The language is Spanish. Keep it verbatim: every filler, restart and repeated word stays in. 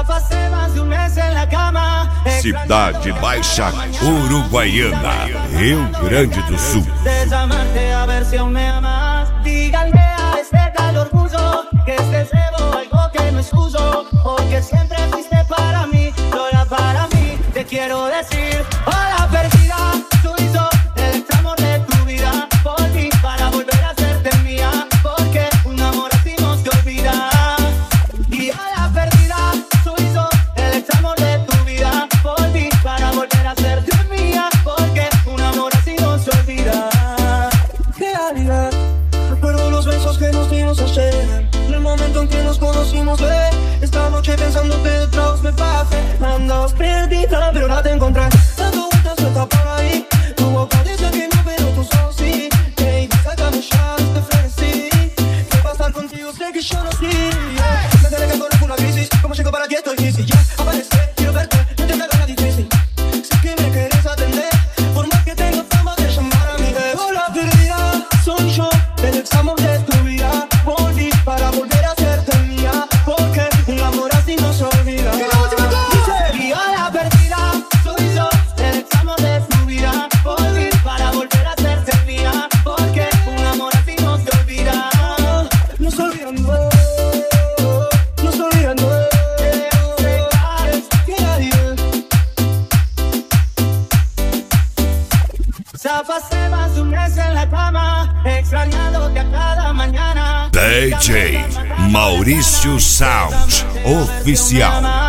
pasé más de un mes en la cama. Cidade Baixa, Uruguaiana, Rio Grande do Sul. Desamarte a ver si aún me amas. Díganme a este tal orgullo que este cebo algo que no es tuyo, porque siempre fuiste para mí, sola para mí. Te quiero decir, hola perdida, tú y yo, el extra amor de tu vida. Por ti, para volver a serte mía, porque un amor así no se olvida. Y hola perdida, tú y yo, el extra amor de tu vida. Por ti, para volver a serte mía, porque un amor así no se olvida. Realidad, recuerdo los besos que nos dimos ayer, en el momento en que nos conocimos, ve. Esta noche pensándote detrás me pasé. Andabas perdida, pero ahora te encontré. Dando vueltas suelta por ahí. Tu boca dice que no, pero tus ojos sí. Hey, sácame ya, te frenesí. ¿Qué va a estar contigo? Sé que yo no sí. Me enteré que conozco una crisis. ¿Cómo llego para ti? Estoy difícil. Ya aparece, quiero verte, no te hagas nada difícil. Sé que me querés atender, por más que tenga fama de llamar a mí. Hola perdida, soy yo, el ex amor de tu vida. Volví para volver a serte mía, porque un amor así no se olvida. Y hola perdida, soy yo, el ex amor de tu vida. Volví para volver a serte mía, porque un amor así no se olvida. No se olvidan, no, no se olvidan, no. Ya pasé más de un mes en la cama, extrañándote a cada mañana. D J Maurício Sound Oficial.